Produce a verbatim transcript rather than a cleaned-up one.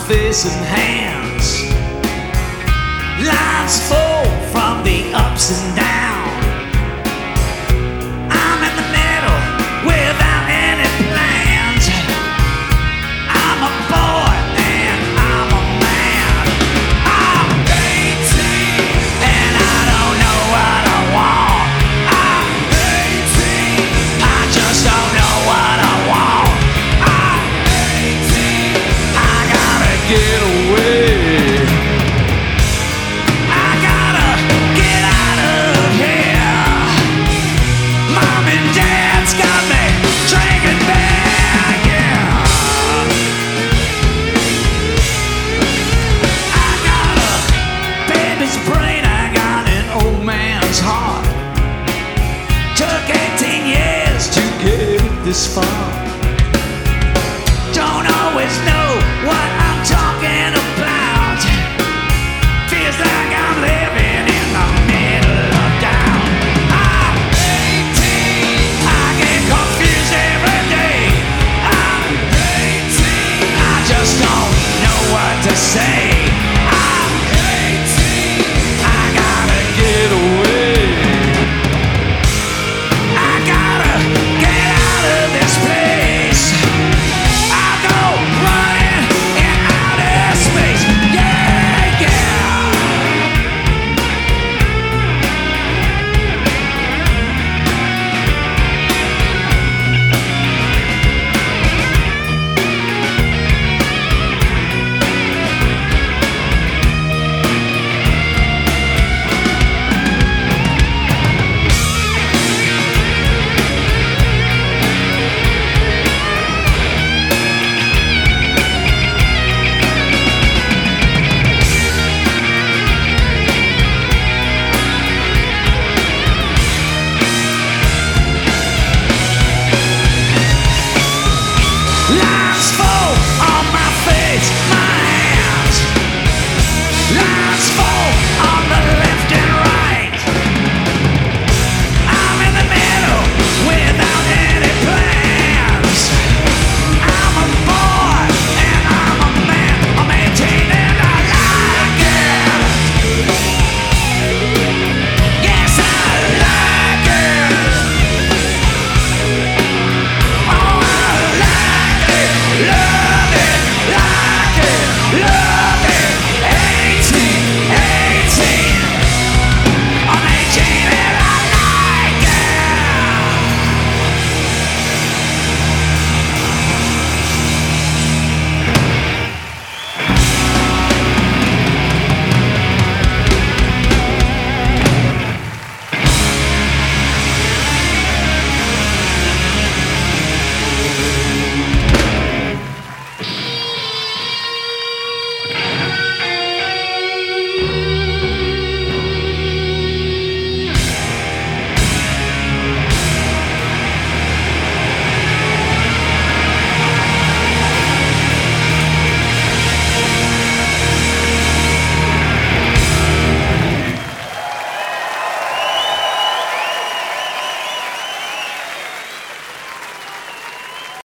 face and hands. Life's full from the ups and downs. I'm in the middle without any plans. I'm a boy and I'm a man. I'm eighteen and I don't know what I want. I'm eighteen, I just don't know what I want. I'm eighteen, I gotta get away. I gotta get out of here. Mom and Dad's got me drinking back, yeah. I got a baby's brain, I got an old man's heart. Took eighteen years to get this far. Don't always know what I'm talking about. Feels like I'm living in the middle of town. I'm eighteen, I get confused every day. I'm eighteen, I just don't know what to say.